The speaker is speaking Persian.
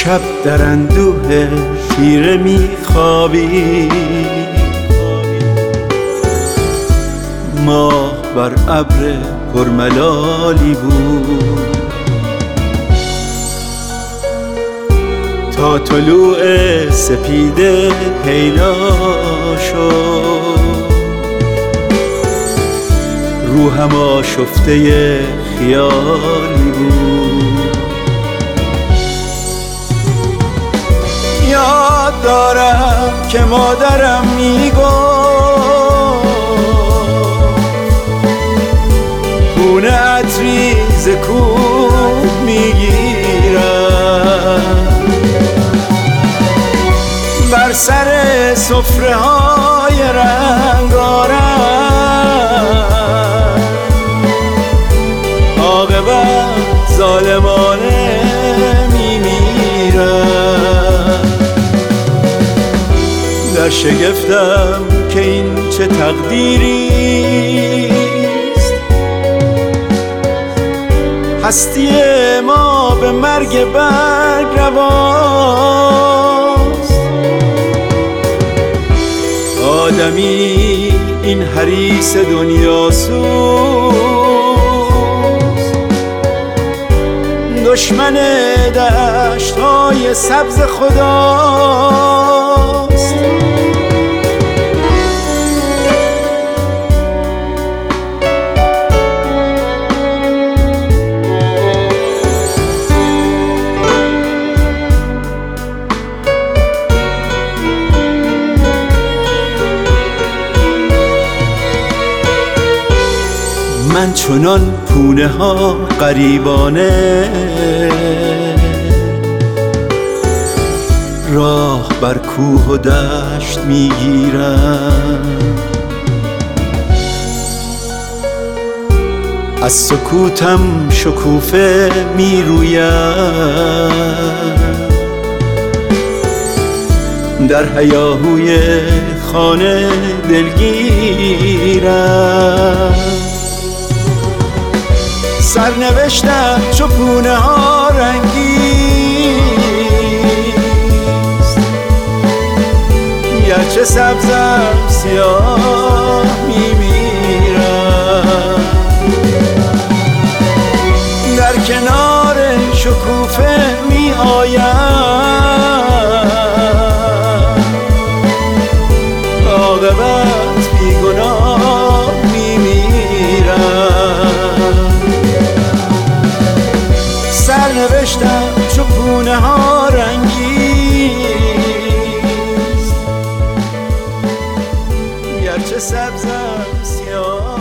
شب در اندوه خیره میخوابی، ماه بر ابر پرملالی بود تا طلوع سپیده پیدا شد. روحم آشفته خیالی بود. یاد دارم که مادرم میگفت خونه عطری ز کوه میگیرم، بر سر سفره های رنگارنگ عاقبت ظالمانه میمیرم. در شگفتم که این چه تقدیریست، هستی ما به مرگ برگ رواست. آدمی این حریص دنیاسوز، دشمن دشت‌های سبز خداست. من چنان پونه ها غریبانه راه بر کوه و دشت میگیرم، از سکوتم شکوفه میرویم، در هیاهوی خانه دلگیرم. سرنوشتم چو پونه ها رنگیست، گرچه سبزم سیاه میمیرم. در کنار شکوفه می آیم، عاقبت بیگناه میمیرم. سرنوشتم چو پونه ها رنگیست، گرچه سبزم سیاه